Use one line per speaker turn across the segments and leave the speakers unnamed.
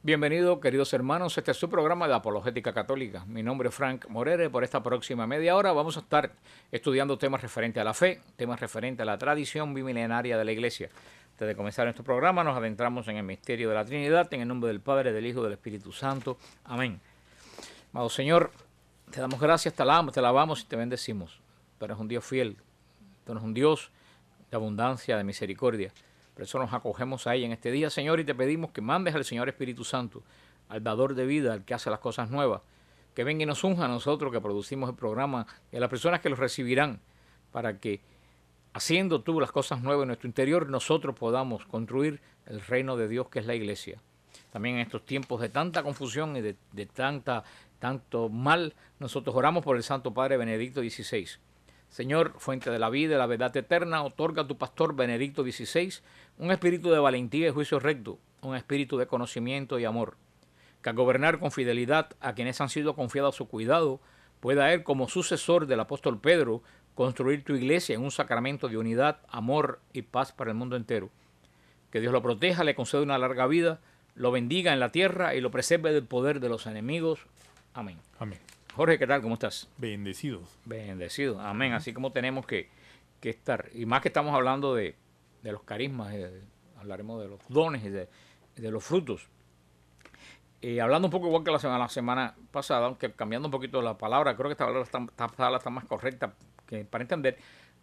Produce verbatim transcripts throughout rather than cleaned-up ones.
Bienvenidos, queridos hermanos. Este es su programa de Apologética Católica. Mi nombre es Frank Morere. Por esta próxima media hora vamos a estar estudiando temas referentes a la fe, temas referentes a la tradición bimilenaria de la Iglesia. Antes de comenzar nuestro programa, nos adentramos en el misterio de la Trinidad, en el nombre del Padre, del Hijo y del Espíritu Santo. Amén. Amado Señor, te damos gracias, te alabamos, te alabamos y te bendecimos. Tú eres un Dios fiel, tú eres un Dios de abundancia, de misericordia. Por eso nos acogemos a ella en este día, Señor, y te pedimos que mandes al Señor Espíritu Santo, al dador de vida, al que hace las cosas nuevas, que venga y nos unja a nosotros que producimos el programa y a las personas que lo recibirán, para que, haciendo tú las cosas nuevas en nuestro interior, nosotros podamos construir el reino de Dios que es la Iglesia. También en estos tiempos de tanta confusión y de, de tanta, tanto mal, nosotros oramos por el Santo Padre Benedicto dieciséis. Señor, fuente de la vida y la verdad eterna, otorga a tu pastor Benedicto dieciséis un espíritu de valentía y juicio recto, un espíritu de conocimiento y amor, que al gobernar con fidelidad a quienes han sido confiados a su cuidado, pueda él, como sucesor del apóstol Pedro, construir tu iglesia en un sacramento de unidad, amor y paz para el mundo entero. Que Dios lo proteja, le conceda una larga vida, lo bendiga en la tierra y lo preserve del poder de los enemigos. Amén.
Amén.
Jorge, ¿qué tal? ¿Cómo estás?
Bendecidos.
Bendecido, amén. Así como tenemos que, que estar. Y más que estamos hablando de, de los carismas, de, hablaremos de los dones y de, de los frutos. Y hablando un poco igual que la semana, la semana pasada, aunque cambiando un poquito la palabra, creo que esta palabra está, esta palabra está más correcta que para entender.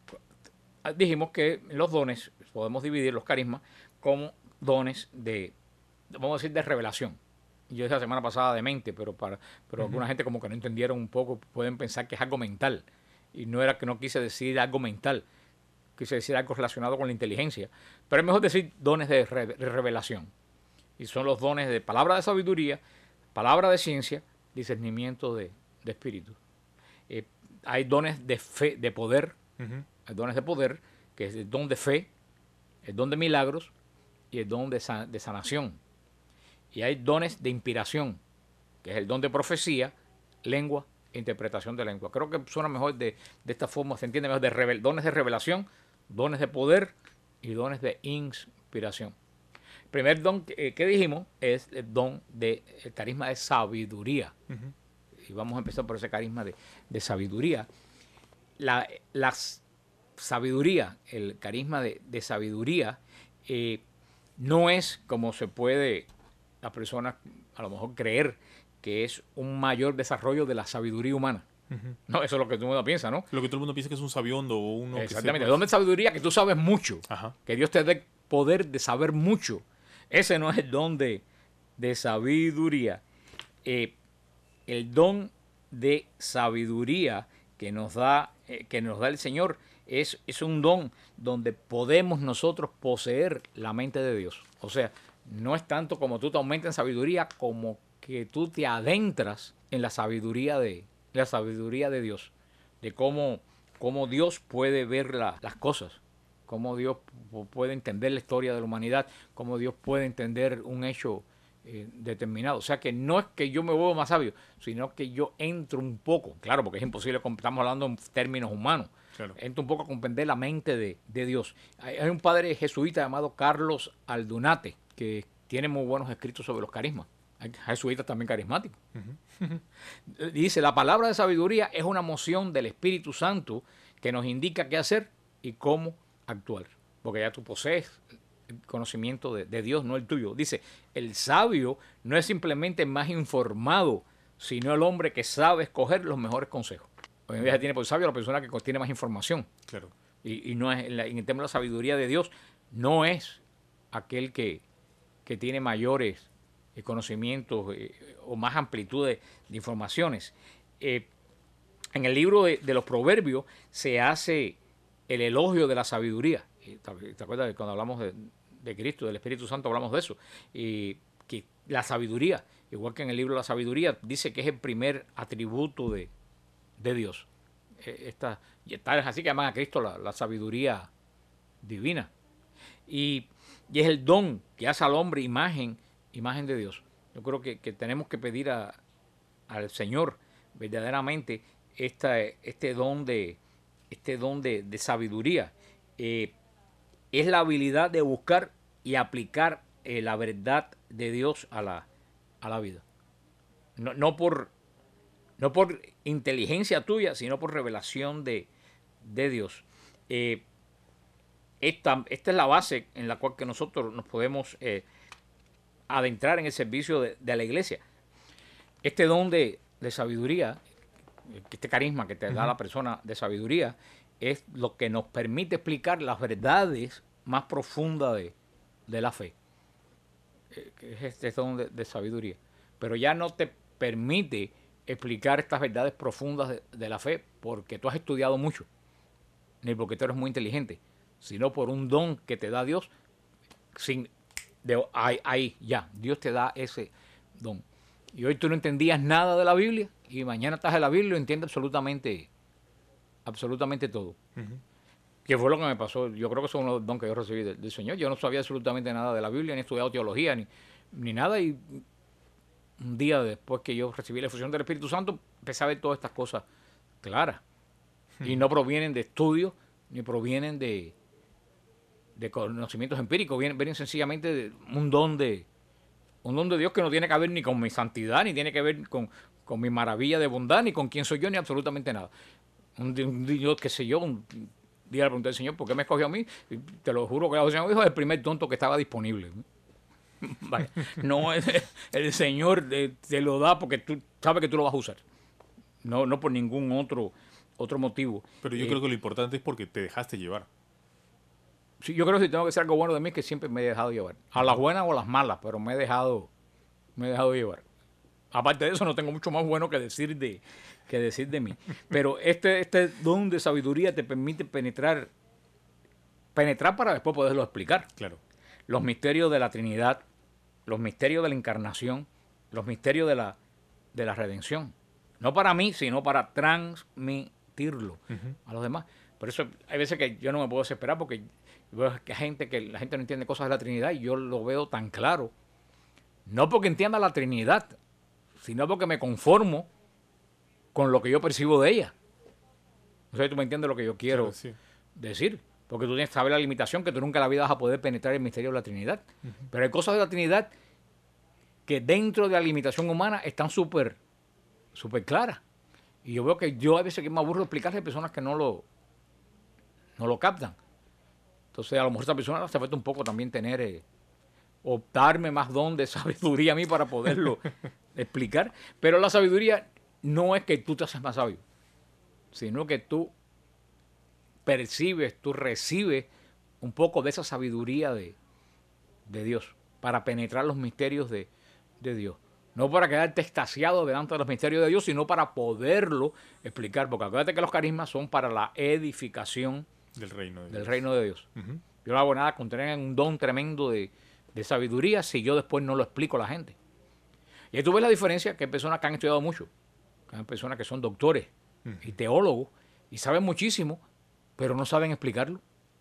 Dijimos que los dones, podemos dividir los carismas como dones de, vamos a decir, de revelación. Yo dije la semana pasada de mente, pero para pero uh-huh. alguna gente como que no entendieron un poco, pueden pensar que es algo mental. Y no era que no quise decir algo mental, quise decir algo relacionado con la inteligencia. Pero es mejor decir dones de, re, de revelación. Y son los dones de palabra de sabiduría, palabra de ciencia, discernimiento de, de espíritu. Eh, hay dones de fe, de poder, uh-huh. hay dones de poder, que es el don de fe, el don de milagros y el don de, san, de sanación. Y hay dones de inspiración, que es el don de profecía, lengua e interpretación de lengua. Creo que suena mejor de, de esta forma, se entiende mejor, de revel, dones de revelación, dones de poder y dones de inspiración. El primer don que, que dijimos es el don de el carisma de sabiduría. Uh-huh. Y vamos a empezar por ese carisma de, de sabiduría. La, la sabiduría, el carisma de, de sabiduría, eh, no es como se puede las personas a lo mejor creer que es un mayor desarrollo de la sabiduría humana. Uh-huh. No, eso es lo que todo el mundo piensa, ¿no?
Lo que todo el mundo piensa que es un sabiondo o uno
Exactamente.
que
El don de sabiduría, que tú sabes mucho.
Ajá.
Que Dios te dé poder de saber mucho. Ese no es el don de, de sabiduría. Eh, el don de sabiduría que nos da, eh, que nos da el Señor es, es un don donde podemos nosotros poseer la mente de Dios. O sea, no es tanto como tú te aumentas en sabiduría, como que tú te adentras en la sabiduría de, la sabiduría de Dios, de cómo, cómo Dios puede ver la, las cosas, cómo Dios puede entender la historia de la humanidad, cómo Dios puede entender un hecho eh, determinado. O sea que no es que yo me vuelva más sabio, sino que yo entro un poco, claro, porque es imposible, estamos hablando en términos humanos, claro. Entro un poco a comprender la mente de, de Dios. Hay, hay un padre jesuita llamado Carlos Aldunate, que tiene muy buenos escritos sobre los carismas. Hay jesuitas también carismáticos. Uh-huh. Dice, la palabra de sabiduría es una moción del Espíritu Santo que nos indica qué hacer y cómo actuar. Porque ya tú posees el conocimiento de, de Dios, no el tuyo. Dice, el sabio no es simplemente más informado, sino el hombre que sabe escoger los mejores consejos. Hoy en día se tiene por sabio la persona que tiene más información. Claro. Y, y no es, en, la, en el tema de la sabiduría de Dios, no es aquel que que tiene mayores eh, conocimientos eh, o más amplitud de, de informaciones. Eh, en el libro de, de los Proverbios se hace el elogio de la sabiduría. ¿Te acuerdas de cuando hablamos de, de Cristo, del Espíritu Santo, hablamos de eso? Y que la sabiduría, igual que en el libro de la sabiduría, dice que es el primer atributo de, de Dios. Eh, esta, y tal es así que llaman a Cristo la, la sabiduría divina. Y Y es el don que hace al hombre imagen, imagen de Dios. Yo creo que, que tenemos que pedir a, al Señor verdaderamente esta, este don de, este don de, de sabiduría. Eh, es la habilidad de buscar y aplicar eh, la verdad de Dios a la, a la vida. No, no, por, no por inteligencia tuya, sino por revelación de, de Dios. Eh, esta, esta es la base en la cual que nosotros nos podemos eh, adentrar en el servicio de, de la iglesia. Este don de, de sabiduría, este carisma que te da la persona de sabiduría, es lo que nos permite explicar las verdades más profundas de, de la fe. Eh, que es este don de, de sabiduría. Pero ya no te permite explicar estas verdades profundas de, de la fe porque tú has estudiado mucho, ni porque tú eres muy inteligente, sino por un don que te da Dios. Sin, de, ahí, ahí, ya, Dios te da ese don. Y hoy tú no entendías nada de la Biblia y mañana estás en la Biblia y entiendes absolutamente, absolutamente todo. Uh-huh. Que fue lo que me pasó. Yo creo que eso es uno de los dones que yo recibí del, del Señor. Yo no sabía absolutamente nada de la Biblia, ni he estudiado teología, ni, ni nada. Y un día después que yo recibí la efusión del Espíritu Santo, empecé a ver todas estas cosas claras. Uh-huh. Y no provienen de estudios, ni provienen de, de conocimientos empíricos. Vienen, vienen sencillamente de un don de... Un don de Dios que no tiene que ver ni con mi santidad, ni tiene que ver con, con mi maravilla de bondad, ni con quién soy yo, ni absolutamente nada. Un, un Dios, qué sé yo, un día le pregunté al Señor, ¿por qué me escogió a mí? Y te lo juro que el Señor dijo, es el primer tonto que estaba disponible. Vale. No, el, el Señor te lo da porque tú sabes que tú lo vas a usar. No, no por ningún otro, otro motivo.
Pero yo eh, creo que lo importante es porque te dejaste llevar.
Sí, yo creo que si tengo que ser algo bueno de mí es que siempre me he dejado llevar. A las buenas o a las malas, pero me he dejado, me he dejado llevar. Aparte de eso, no tengo mucho más bueno que decir de, que decir de mí. Pero este, este don de sabiduría te permite penetrar, penetrar para después poderlo explicar.
Claro.
Los misterios de la Trinidad, los misterios de la encarnación, los misterios de la, de la redención. No para mí, sino para transmitirlo uh-huh. a los demás. Por eso hay veces que yo no me puedo desesperar porque veo que gente que la gente no entiende cosas de la Trinidad y yo lo veo tan claro. No porque entienda la Trinidad, sino porque me conformo con lo que yo percibo de ella. No sé si tú me entiendes lo que yo quiero sí, sí. decir. Porque tú tienes que saber la limitación que tú nunca en la vida vas a poder penetrar el misterio de la Trinidad. Uh-huh. Pero hay cosas de la Trinidad que dentro de la limitación humana están súper súper claras. Y yo veo que yo a veces que me aburro de explicarle a personas que no lo, no lo captan. Entonces, a lo mejor esa persona hace falta un poco también tener, eh, o darme más don de sabiduría a mí para poderlo explicar. Pero la sabiduría no es que tú te haces más sabio, sino que tú percibes, tú recibes un poco de esa sabiduría de, de Dios para penetrar los misterios de, de Dios. No para quedarte extasiado delante de los misterios de Dios, sino para poderlo explicar. Porque acuérdate que los carismas son para la edificación
del reino de
del
Dios.
Reino de Dios.
Uh-huh.
Yo no hago nada con tener un don tremendo de, de sabiduría si yo después no lo explico a la gente. Y ahí tú ves la diferencia que hay personas que han estudiado mucho, que hay personas que son doctores uh-huh. y teólogos y saben muchísimo, pero no saben explicarlo.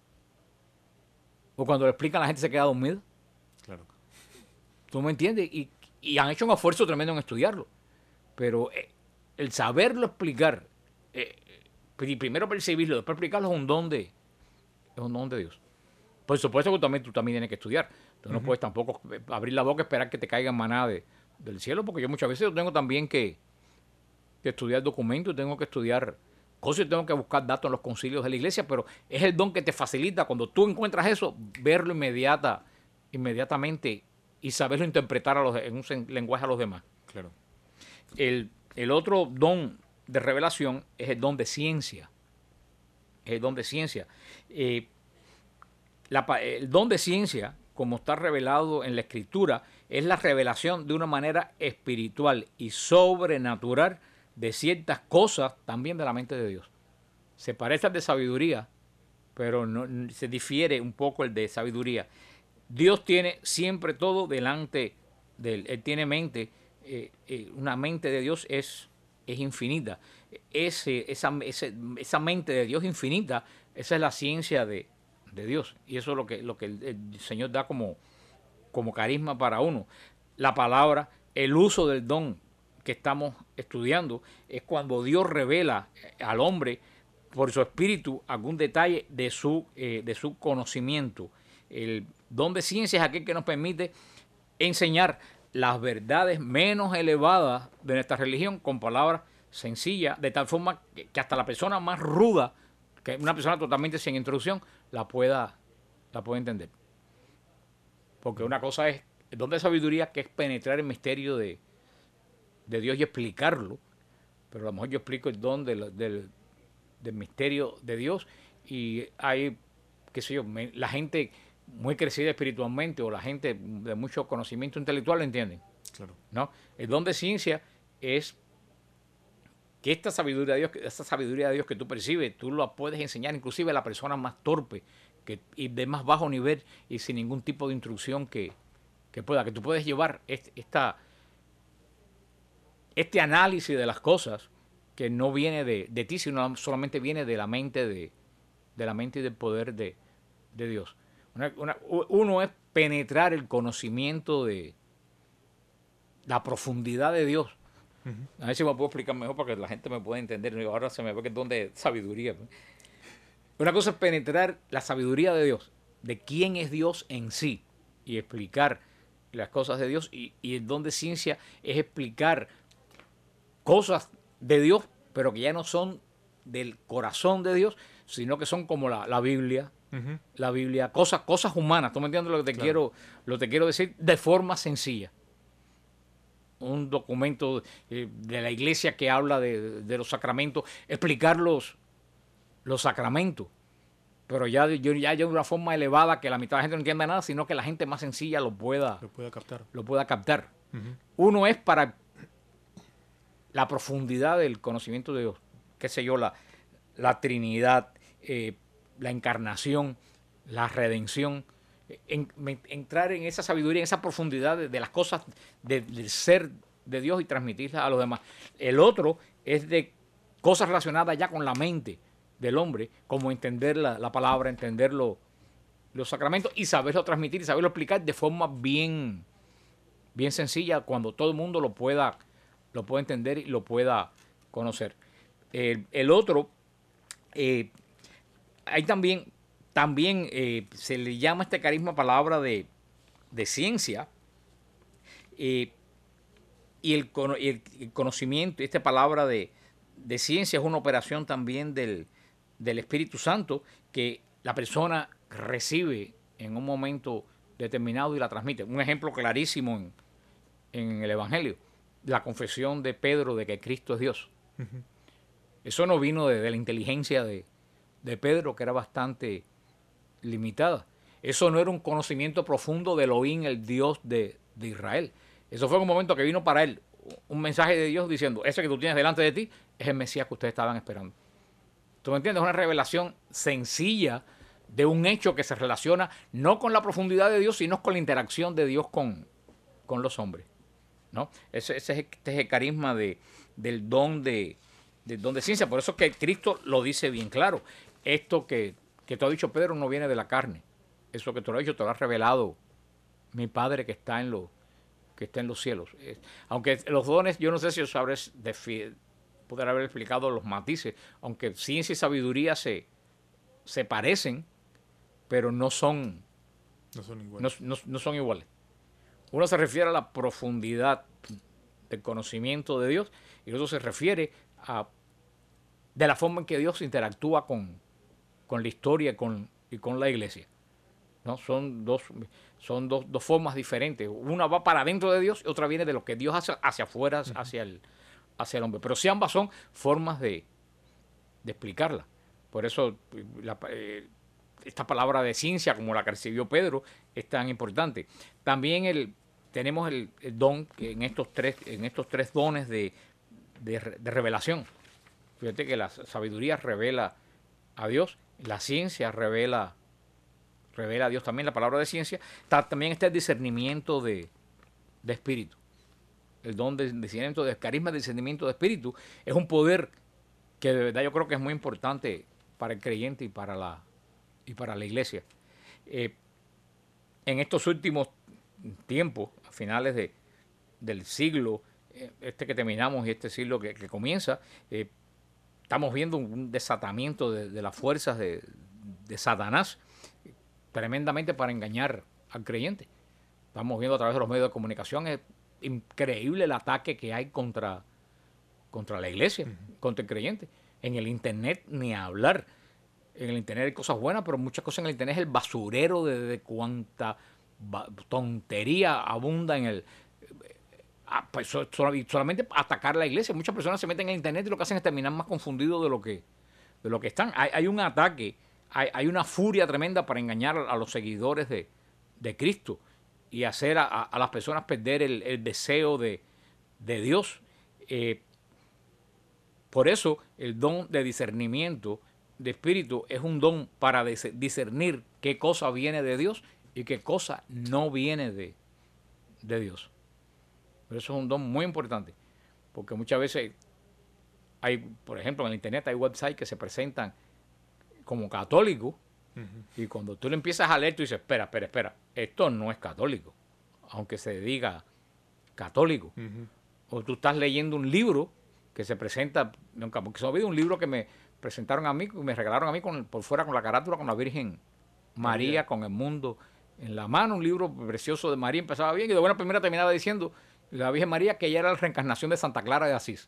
O cuando lo explican la gente se queda dormida.
Claro.
¿Tú me entiendes? Y, y han hecho un esfuerzo tremendo en estudiarlo. Pero eh, el saberlo explicar, eh, primero percibirlo, después explicarlo es un don de, es un don de Dios. Por supuesto que también, tú también tienes que estudiar. Tú no uh-huh. puedes tampoco abrir la boca y esperar que te caigan maná de, del cielo, porque yo muchas veces yo tengo también que, que estudiar documentos, tengo que estudiar cosas, tengo que buscar datos en los concilios de la iglesia, pero es el don que te facilita cuando tú encuentras eso, verlo inmediata, inmediatamente y saberlo interpretar a los, en un lenguaje a los demás.
Claro.
El, el otro don de revelación es el don de ciencia. Es el don de ciencia. Eh, la, el don de ciencia, como está revelado en la Escritura, es la revelación de una manera espiritual y sobrenatural de ciertas cosas también de la mente de Dios. Se parece al de sabiduría, pero no, se difiere un poco el de sabiduría. Dios tiene siempre todo delante de él. Él tiene mente. Eh, eh, una mente de Dios es, es infinita. Ese, esa, ese, esa mente de Dios infinita, esa es la ciencia de, de Dios. Y eso es lo que, lo que el, el Señor da como, como carisma para uno. La palabra, el uso del don que estamos estudiando, es cuando Dios revela al hombre por su espíritu algún detalle de su, eh, de su conocimiento. El don de ciencia es aquel que nos permite enseñar las verdades menos elevadas de nuestra religión con palabras sencillas, de tal forma que, que hasta la persona más ruda, que una persona totalmente sin introducción, la pueda, la pueda entender. Porque una cosa es el don de sabiduría, que es penetrar el misterio de, de Dios y explicarlo, pero a lo mejor yo explico el don del, del, del misterio de Dios y hay, qué sé yo, me, la gente muy crecida espiritualmente o la gente de mucho conocimiento intelectual lo entienden.
Claro.
¿No? El don de ciencia es que esta sabiduría de Dios, esta sabiduría de Dios que tú percibes, tú la puedes enseñar inclusive a la persona más torpe que, y de más bajo nivel y sin ningún tipo de instrucción que, que pueda, que tú puedes llevar este, esta, este análisis de las cosas que no viene de, de ti, sino solamente viene de la mente de, de la mente y del poder de, de Dios. Una, una, uno es penetrar el conocimiento de la profundidad de Dios. Uh-huh. A ver si me puedo explicar mejor para que la gente me pueda entender. Ahora se me ve que es donde sabiduría. Una cosa es penetrar la sabiduría de Dios, de quién es Dios en sí, y explicar las cosas de Dios. Y, y el don de ciencia es explicar cosas de Dios, pero que ya no son del corazón de Dios, sino que son como la, la Biblia, uh-huh. la Biblia, cosas, cosas humanas. ¿Tú me entiendes lo que te claro. quiero, lo que te quiero decir? De forma sencilla. Un documento eh, de la iglesia que habla de, de los sacramentos, explicar los, los sacramentos, pero ya, yo, ya de una forma elevada que la mitad de la gente no entienda nada, sino que la gente más sencilla lo pueda,
lo pueda captar.
Lo pueda captar.
Uh-huh.
Uno es para la profundidad del conocimiento de Dios, qué sé yo, la, la Trinidad, eh, la encarnación, la redención, En, en, entrar en esa sabiduría, en esa profundidad de, de las cosas de, del ser de Dios y transmitirlas a los demás. El otro es de cosas relacionadas ya con la mente del hombre, como entender la, la palabra, entender lo, los sacramentos y saberlo transmitir y saberlo explicar de forma bien, bien sencilla, cuando todo el mundo lo pueda, lo pueda entender y lo pueda conocer. El, el otro, eh, hay también... También eh, se le llama este carisma palabra de, de ciencia eh, y, el, y el, el conocimiento, esta palabra de, de ciencia es una operación también del, del Espíritu Santo que la persona recibe en un momento determinado y la transmite. Un ejemplo clarísimo en, en el Evangelio, la confesión de Pedro de que Cristo es Dios. Uh-huh. Eso no vino de, de la inteligencia de, de Pedro, que era bastante limitada. Eso no era un conocimiento profundo de Elohim, el Dios de, de Israel. Eso fue un momento que vino para él un mensaje de Dios diciendo, ese que tú tienes delante de ti es el Mesías que ustedes estaban esperando. ¿Tú me entiendes? Es una revelación sencilla de un hecho que se relaciona no con la profundidad de Dios, sino con la interacción de Dios con, con los hombres, ¿no? Ese, ese es, este es el carisma de, del, don de, del don de ciencia. Por eso es que Cristo lo dice bien claro. Esto que que te ha dicho Pedro no viene de la carne. Eso que te lo ha dicho te lo ha revelado mi Padre que está en los, que está en los cielos. Es, aunque los dones, yo no sé si os habré poder haber explicado los matices, aunque ciencia y sabiduría se, se parecen, pero no son,
no son iguales.
No, no, no son iguales. Uno se refiere a la profundidad del conocimiento de Dios y el otro se refiere a de la forma en que Dios interactúa con con la historia con, y con la iglesia, ¿no? Son dos, son dos, dos formas diferentes. Una va para adentro de Dios y otra viene de lo que Dios hace hacia afuera, uh-huh. hacia, el, hacia el hombre. Pero sí ambas son formas de, de explicarla. Por eso la, eh, esta palabra de ciencia, como la que recibió Pedro, es tan importante. También el, tenemos el, el don que en estos tres, en estos tres dones de, de, de revelación. Fíjate que la sabiduría revela a Dios, la ciencia revela, revela a Dios también, la palabra de ciencia. Está, también está el discernimiento de, de espíritu. El don de discernimiento, de carisma de discernimiento de espíritu es un poder que de verdad yo creo que es muy importante para el creyente y para la, y para la iglesia. Eh, en estos últimos tiempos, a finales de, del siglo, eh, este que terminamos y este siglo que, que comienza, eh, estamos viendo un desatamiento de, de las fuerzas de, de Satanás tremendamente para engañar al creyente. Estamos viendo a través de los medios de comunicación eh, increíble el ataque que hay contra, contra la iglesia,
Ujú.
contra el creyente. En el internet ni hablar. En el internet hay cosas buenas, pero muchas cosas en el internet es el basurero de, de cuánta ba- tontería abunda en el... ah, pues, so- so- solamente atacar la iglesia. Muchas personas se meten en el internet y lo que hacen es terminar más confundidos de lo que, de lo que están. Hay, hay un ataque, hay, hay una furia tremenda para engañar a los seguidores de, de Cristo y hacer a, a- a las personas perder el, el deseo de, de Dios. Eh, por eso el don de discernimiento de espíritu es un don para dis- discernir qué cosa viene de Dios y qué cosa no viene de, de Dios. Pero eso es un don muy importante, porque muchas veces hay, por ejemplo, en el internet hay websites que se presentan como católicos
Ujú.
y cuando tú lo empiezas a leer tú dices, espera, espera, espera, esto no es católico, aunque se diga católico.
Ujú.
O tú estás leyendo un libro que se presenta, nunca, porque se me olvida un libro que me presentaron a mí, que me regalaron a mí con, por fuera con la carátula con la Virgen María,
María.
con el mundo en la mano, un libro precioso de María, empezaba bien y de buena primera terminaba diciendo la Virgen María que ella era la reencarnación de Santa Clara de Asís.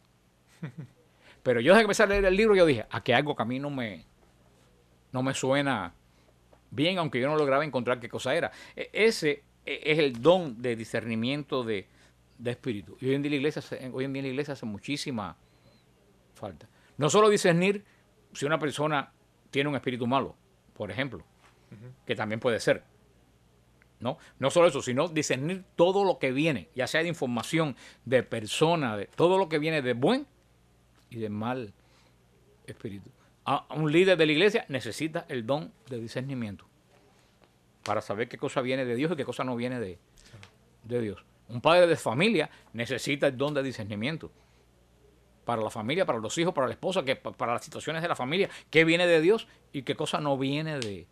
Pero yo desde que empecé a leer el libro yo dije, aquí hay algo que a mí no me, no me suena bien, aunque yo no lograba encontrar qué cosa era. E- Ese e- es el don de discernimiento de, de espíritu. Y hoy en día en la iglesia, se- hoy en día en la iglesia hace muchísima falta. No solo discernir si una persona tiene un espíritu malo, por ejemplo, que también puede ser. ¿No? No solo eso, sino discernir todo lo que viene, ya sea de información, de persona, de todo lo que viene de buen y de mal espíritu. A, a un líder de la iglesia necesita el don de discernimiento para saber qué cosa viene de Dios y qué cosa no viene de, de Dios. Un padre de familia necesita el don de discernimiento para la familia, para los hijos, para la esposa, que, para las situaciones de la familia, qué viene de Dios y qué cosa no viene de,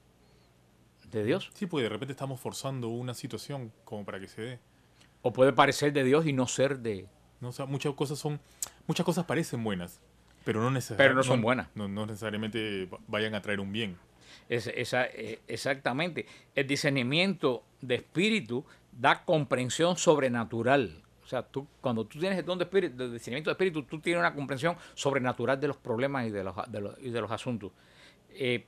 de Dios.
Sí, porque de repente estamos forzando una situación como para que se dé.
O puede parecer de Dios y no ser de...
¿No? O sea, muchas cosas son, muchas cosas parecen buenas, pero no, necesar-
Pero no son buenas.
No, no necesariamente va- vayan a traer un bien.
Es, esa, eh, exactamente. El discernimiento de espíritu da comprensión sobrenatural. O sea, tú, cuando tú tienes el don de, espíritu, de discernimiento de espíritu, tú tienes una comprensión sobrenatural de los problemas y de los, de los, y de los asuntos. Eh,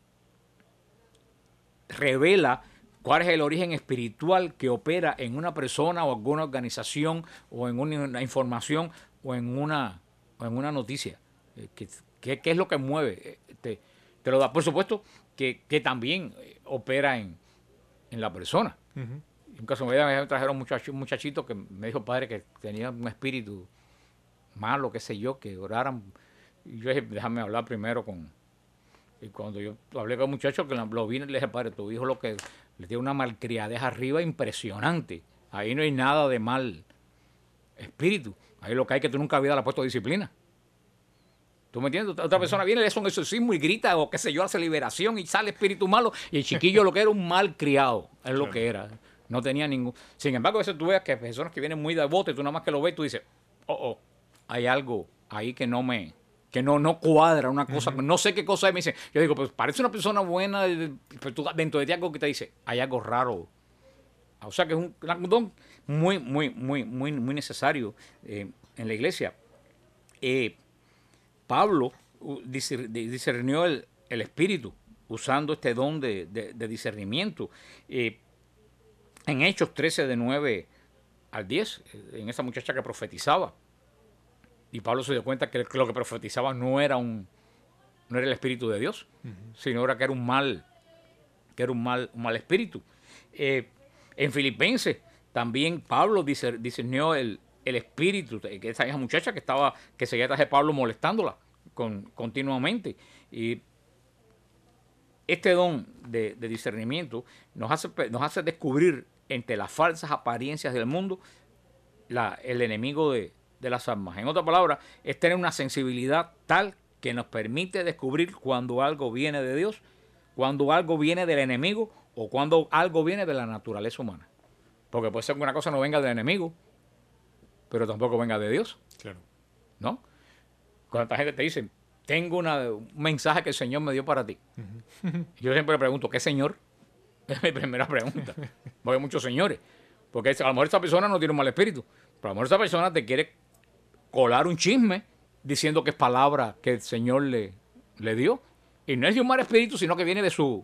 revela cuál es el origen espiritual que opera en una persona o alguna organización o en una, una información o en una, o en una noticia. Eh, ¿qué, qué, qué es lo que mueve? Eh, te, te lo da. Por supuesto que, que también eh, opera en, en la persona.
Ujú.
En un caso me trajeron un muchacho, un muchachito que me dijo, padre, que tenía un espíritu malo, qué sé yo, que oraran. Y yo dije, déjame hablar primero con... Y cuando yo hablé con el muchacho, que lo vi, le dije, padre, tu hijo lo que le tiene una malcriadez arriba impresionante. Ahí no hay nada de mal espíritu. Ahí lo que hay es que tú nunca habías le has puesto disciplina. ¿Tú me entiendes? Otra persona viene, le hace un exorcismo y grita, o qué sé yo, hace liberación y sale espíritu malo. Y el chiquillo lo que era un mal criado, es lo
Claro.
que era. No tenía ningún... Sin embargo, a veces tú ves que personas que vienen muy devotas y tú nada más que lo ves, tú dices, oh, oh, hay algo ahí que no me... que no, no cuadra una cosa,
Ujú.
no sé qué cosa es, me dice, yo digo, pues parece una persona buena, eh, pero tú dentro de ti algo que te dice, hay algo raro. O sea que es un, un don muy, muy, muy, muy, muy necesario eh, en la iglesia. Eh, Pablo uh, discer- di- discernió el, el espíritu usando este don de, de- de discernimiento. Eh, en Hechos trece, de nueve al diez, eh, en esa muchacha que profetizaba. Y Pablo se dio cuenta que lo que profetizaba no era un no era el espíritu de Dios, sino era que era un mal, que era un mal, un mal espíritu. Eh, en Filipenses también Pablo discer- discernió el, el espíritu, que esa esa muchacha que estaba, que seguía tras de Pablo molestándola con, continuamente. Y este don de, de discernimiento nos hace, nos hace descubrir entre las falsas apariencias del mundo la, el enemigo de, de las almas. En otras palabras, es tener una sensibilidad tal que nos permite descubrir cuando algo viene de Dios, cuando algo viene del enemigo o cuando algo viene de la naturaleza humana. Porque puede ser que una cosa no venga del enemigo, pero tampoco venga de Dios,
Claro.
¿no? Cuánta gente te dice, tengo una, un mensaje que el Señor me dio para ti. Yo siempre le pregunto, ¿qué Señor? Es mi primera pregunta. Porque hay muchos señores. Porque a lo mejor esta persona no tiene un mal espíritu, Pero a lo mejor esa persona te quiere colar un chisme diciendo que es palabra que el Señor le, le dio. Y no es de un mal espíritu, sino que viene de su...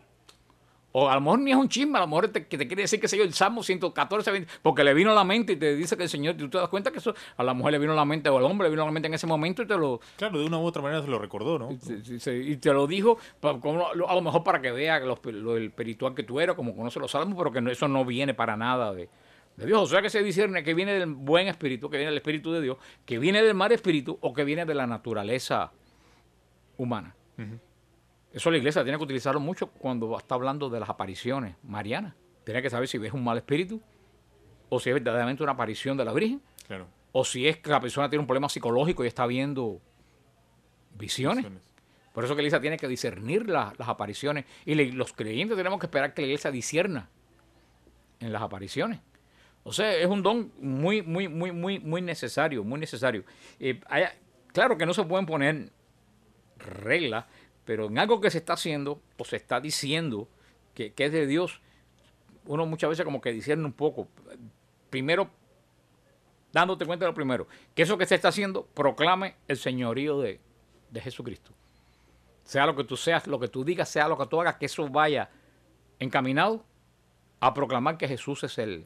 O a lo mejor ni es un chisme, a lo mejor te, que te quiere decir que sé yo, el Salmo ciento catorce, veinte, porque le vino a la mente y te dice que el Señor, tú te das cuenta que eso a la mujer le vino a la mente o al hombre le vino a la mente en ese momento y te lo...
Claro, de una u otra manera se lo recordó, ¿no?
Y, y, y te lo dijo, pa- como, a lo mejor para que vea lo, lo espiritual que tú eres, como conoce los salmos, pero que no, eso no viene para nada de, de Dios. O sea que se discierne que viene del buen espíritu, que viene del espíritu de Dios, que viene del mal espíritu o que viene de la naturaleza humana.
Ujú.
Eso la iglesia tiene que utilizarlo mucho cuando está hablando de las apariciones marianas. Tiene que saber si ves un mal espíritu o si es verdaderamente una aparición de la Virgen
Claro.
o si es que la persona tiene un problema psicológico y está viendo visiones.
Visiones.
Por eso que la iglesia tiene que discernir la- las apariciones y le- los creyentes tenemos que esperar que la iglesia discierna en las apariciones. O sea, es un don muy, muy, muy, muy, muy necesario, muy necesario. Eh, hay- claro que no se pueden poner reglas, pero en algo que se está haciendo o se está diciendo que, que es de Dios, uno muchas veces como que discierne un poco. Primero, dándote cuenta de lo primero, que eso que se está haciendo proclame el señorío de, de Jesucristo. Sea lo que tú seas, lo que tú digas, sea lo que tú hagas, que eso vaya encaminado a proclamar que Jesús es el,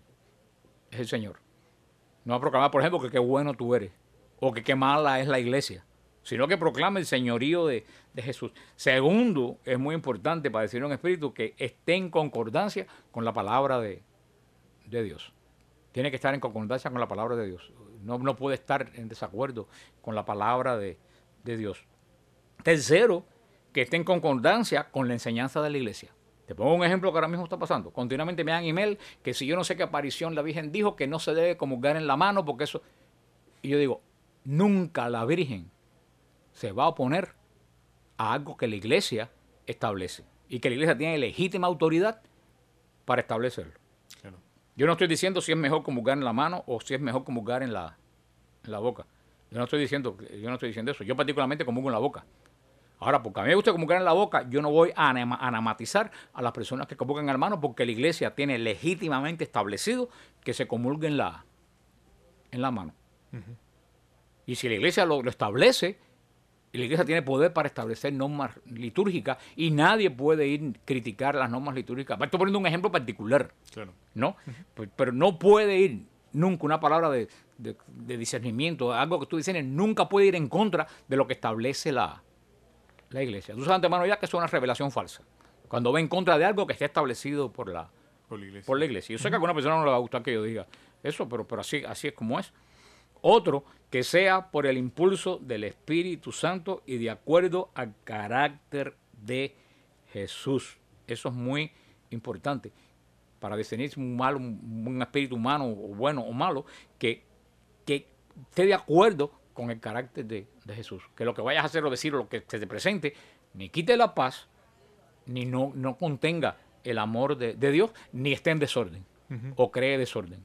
es el Señor. No a proclamar, por ejemplo, que qué bueno tú eres o que qué mala es la iglesia, sino que proclame el señorío de, de Jesús. Segundo, es muy importante para decirlo en espíritu que esté en concordancia con la palabra de, de Dios. Tiene que estar en concordancia con la palabra de Dios. No, no puede estar en desacuerdo con la palabra de, de Dios. Tercero, que esté en concordancia con la enseñanza de la iglesia. Te pongo un ejemplo que ahora mismo está pasando. Continuamente me dan email que si yo no sé qué aparición la Virgen dijo que no se debe comulgar en la mano porque eso... Y yo digo, nunca la Virgen se va a oponer a algo que la iglesia establece y que la iglesia tiene legítima autoridad para establecerlo.
Claro.
Yo no estoy diciendo si es mejor comulgar en la mano o si es mejor comulgar en la, en la boca. Yo no estoy diciendo, yo no estoy diciendo eso. Yo particularmente comulgo en la boca. Ahora, porque a mí me gusta comulgar en la boca, yo no voy a anema- anamatizar a las personas que comulgan en la mano porque la iglesia tiene legítimamente establecido que se comulgue en la, en la mano.
Ujú.
Y si la iglesia lo, lo establece, y la iglesia tiene poder para establecer normas litúrgicas y nadie puede ir a criticar las normas litúrgicas. Estoy poniendo un ejemplo particular,
Claro.
¿no? Pues, pero no puede ir nunca una palabra de, de- de discernimiento, algo que tú dices, nunca puede ir en contra de lo que establece la, la iglesia. Tú sabes de antemano ya que eso es una revelación falsa. Cuando va en contra de algo que esté establecido por la,
Por la iglesia.
por la iglesia. Yo sé que a alguna persona no le va a gustar que yo diga eso, pero, pero así, así es como es. Otro, que sea por el impulso del Espíritu Santo y de acuerdo al carácter de Jesús. Eso es muy importante para discernir si un, malo, un, un espíritu humano, o bueno o malo, que, que esté de acuerdo con el carácter de, de Jesús. Que lo que vayas a hacer o decir o lo que se te presente, ni quite la paz, ni no, no contenga el amor de, de Dios, ni esté en desorden
Ujú.
o cree desorden.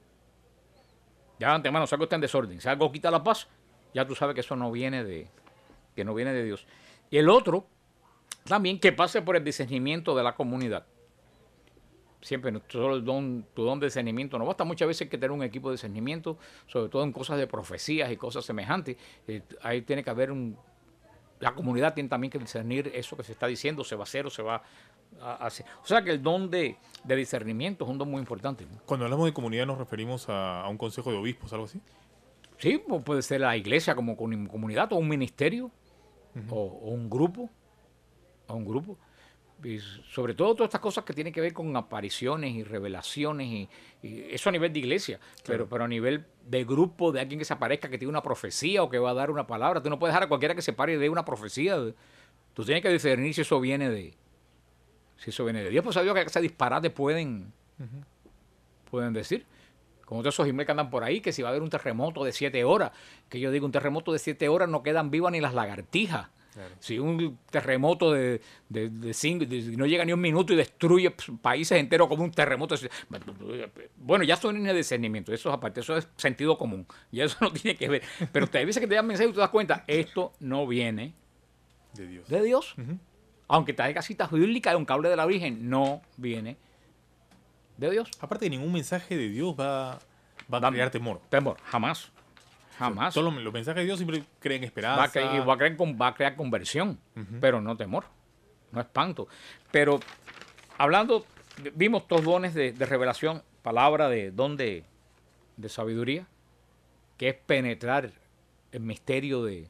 Ya de antemano, si algo está en desorden, si algo quita la paz, ya tú sabes que eso no viene de, que no viene de Dios. Y el otro, también que pase por el discernimiento de la comunidad. Siempre, no solo el don, tu don de discernimiento, no basta muchas veces que tener un equipo de discernimiento, sobre todo en cosas de profecías y cosas semejantes. Eh, ahí tiene que haber un... La comunidad tiene también que discernir eso que se está diciendo, se va a hacer o se va a hacer. O sea que el don de, de discernimiento es un don muy importante, ¿no?
Cuando hablamos de comunidad nos referimos a, a un consejo de obispos, algo así.
Sí, pues puede ser la iglesia como com- comunidad o un ministerio o, o un grupo, o un grupo. Y sobre todo todas estas cosas que tienen que ver con apariciones y revelaciones y, y eso a nivel de iglesia, pero,
Claro.
pero a nivel de grupo, de alguien que se aparezca, que tiene una profecía o que va a dar una palabra. Tú no puedes dejar a cualquiera que se pare y dé una profecía. Tú tienes que discernir si eso viene de, si eso viene de Dios. Pues a Dios que ese disparate pueden,
Ujú.
pueden decir. Como todos esos emails que andan por ahí, que si va a haber un terremoto de siete horas, que yo digo, un terremoto de siete horas no quedan vivas ni las lagartijas.
Claro.
Si un terremoto de, de, de cinco, de- no llega ni un minuto y destruye p- países enteros como un terremoto. Bueno, ya son de discernimiento, eso es aparte, eso es sentido común. Y eso no tiene que ver. Pero te hay veces que te dan mensajes y tú te das cuenta, esto no viene
De Dios.
de Dios.
Ujú.
Aunque traiga citas bíblicas de un cable de la Virgen, no viene de Dios.
Aparte, ningún mensaje de Dios va, va a
Dame.
crear temor.
Temor, jamás. Jamás.
Todos los, los mensajes de Dios siempre creen esperanza.
Va a, crear, y va a, crear, va a crear conversión, uh-huh. pero no temor, no espanto. Pero hablando, vimos dos dones de, de revelación, palabra de don de, de sabiduría, que es penetrar el misterio de,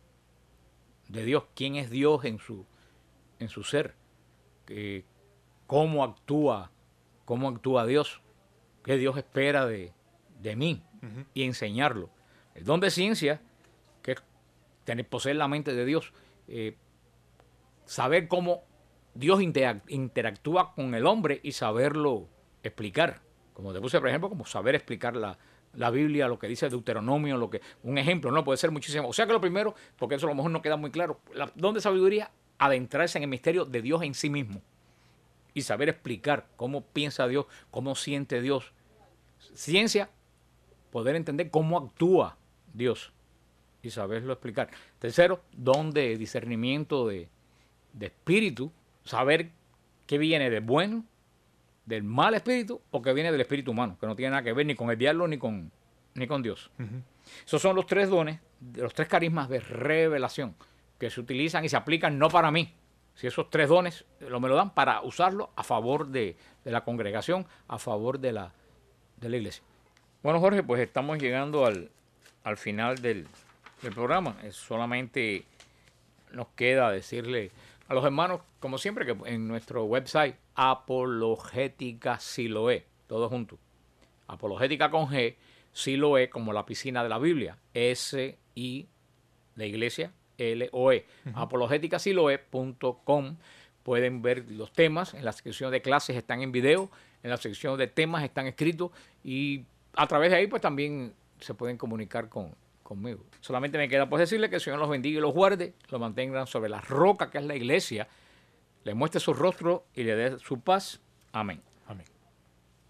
de Dios, quién es Dios en su, en su ser, que, cómo actúa, cómo actúa Dios, qué Dios espera de, de mí, uh-huh. y enseñarlo. El don de ciencia, que es tener, poseer la mente de Dios, eh, saber cómo Dios interactúa con el hombre y saberlo explicar. Como te puse, por ejemplo, como saber explicar la, la Biblia, lo que dice Deuteronomio, lo que, un ejemplo, no puede ser muchísimo. O sea que lo primero, porque eso a lo mejor no queda muy claro, la don de sabiduría, adentrarse en el misterio de Dios en sí mismo y saber explicar cómo piensa Dios, cómo siente Dios. Ciencia, poder entender cómo actúa Dios y saberlo explicar. Tercero, don de discernimiento de, de espíritu, saber qué viene del bueno, del mal espíritu o que viene del espíritu humano, que no tiene nada que ver ni con el diablo ni con, ni con Dios. Uh-huh. Esos son los tres dones, los tres carismas de revelación que se utilizan y se aplican no para mí. Si esos tres dones lo me lo dan para usarlo a favor de, de la congregación, a favor de la, de la iglesia. Bueno, Jorge, pues estamos llegando al, al final del, del programa. Es solamente nos queda decirle a los hermanos, como siempre, que en nuestro website, Apologética Siloé, todo junto. Apologética con G, Siloé, como la piscina de la Biblia, S I de iglesia, L O E. Uh-huh. apologética siloé punto com. Pueden ver los temas, en la sección de clases están en video, en la sección de temas están escritos y a través de ahí pues también se pueden comunicar con, conmigo. Solamente me queda pues decirle que el Señor los bendiga y los guarde, los mantengan sobre la roca que es la iglesia, le muestre su rostro y le dé su paz. Amén.